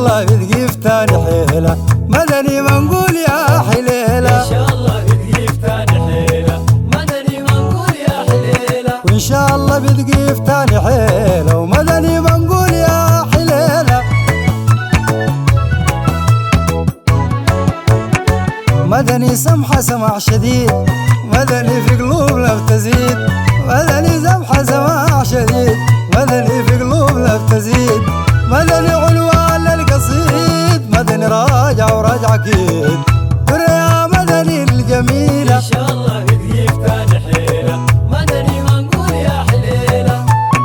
الله بتجيب تاني حيلة مدني ما نقول يا حليلة. إن شاء الله بتجيب تاني حيلة مدني ما نقول يا حليلة. وإن شاء الله بتجيب تاني حيلة ومدني ما نقول يا حليلة. مدني سمحة سماح شديد مدني في قلوبنا بتزيد. مدني سمحة سماح شديد مدني في قلوبنا بتزيد. مدني عنوان للقصيد مدني راجع وراجع اكيد. يا مدني الجميلة إن شاء الله بتجيب تاني حيلة مدني ما نقول يا حليلة.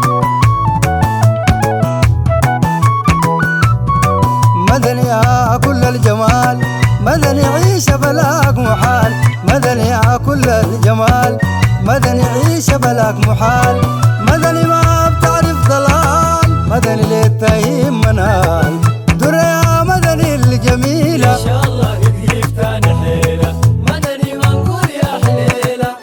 مدني يا كل الجمال مدني عيش بلاك محال. مدني يا كل الجمال مدني عيش بلاك محال. مدني ما بتعرف ضلال مدني للتهيم منال. در يا مدني الجميلة إن شاء الله بتجيب تاني حيلة مدني ما نقول يا حليلة.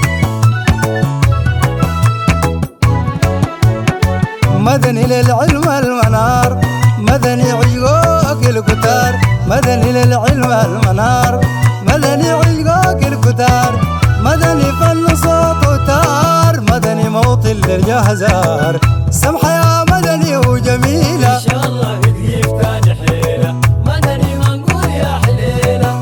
مدني للعلم المنار مدني عشقوك الكتار. مدني للعلم المنار مدني عشقوك الكتار. مدني فن صوت وتار مدني موطن للجهزار. سمحة يا مدني وجميلة إن شاء الله بتجيب تاني حيلة مدني ما نقول يا حليلة.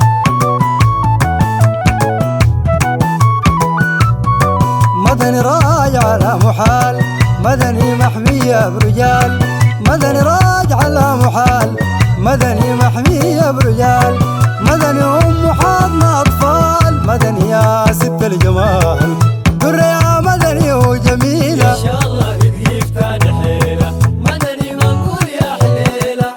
مدني راجع على محال مدني محمية برجال. مدني راجع على محال مدني محمية برجال. مدني حاضنة أطفال مدني يا ست الجمال. در يا مدني وجميلة إن شاء الله بتجيب تاني حيلة مدني ما نقول يا حليلة.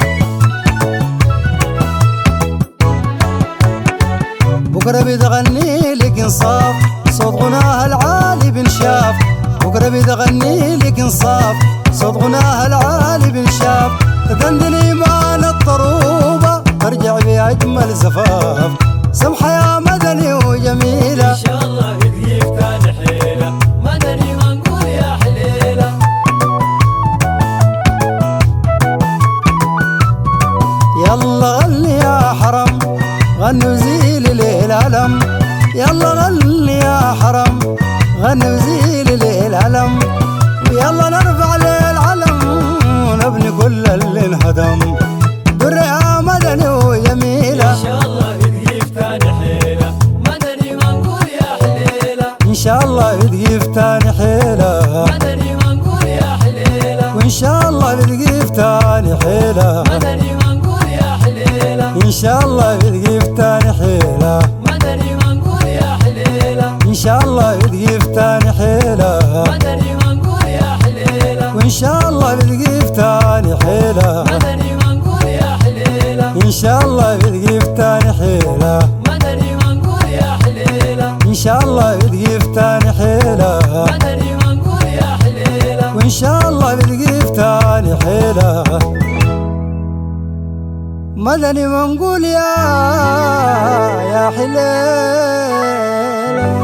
بكرة بتغني لك انصاف صوت غناها العالي بنشاف. بكرة بتغني لك انصاف صوت غناها العالي بنشاف. تدندن ايمان الطروبة ترجع بأجمل زفاف. سمحة يا مدني وجميلة إن شاء الله بتجيب تاني حيلة مدني ما نقول يا حليلة. يلا غني يا حرم غني وزيل ليه الألم. يلا غني يا حرم غني وزيل ليه الألم. ويلا نرفع ليه العلم ونبني كل اللي انهدم. در يا مدني وجميلة إن شاء الله بتجيب تاني حيلة مدني ما نقول يا حليلة. إن شاء الله بتجيب تاني حيلة مدني ما نقول يا حليلة. وإن شاء الله بتجيب تاني حيلة. مدني ما نقول يا حليلة. إن شاء الله بتجيب تاني حيلة. مدني ما نقول يا حليلة. إن شاء الله بتجيب تاني حيلة. مدني ما نقول يا حليلة. وإن شاء الله بتجيب تاني حيلة. مدني ما نقول يا حليلة. إن شاء الله بتجيب تاني حيلة. مدني ما نقول يا حليلة. إن شاء الله بتجيب تاني حيلة. مدني ما نقول يا حليلة. وإن شاء الله بتجيب تاني حيلة. مدني ما نقول يا حليلة.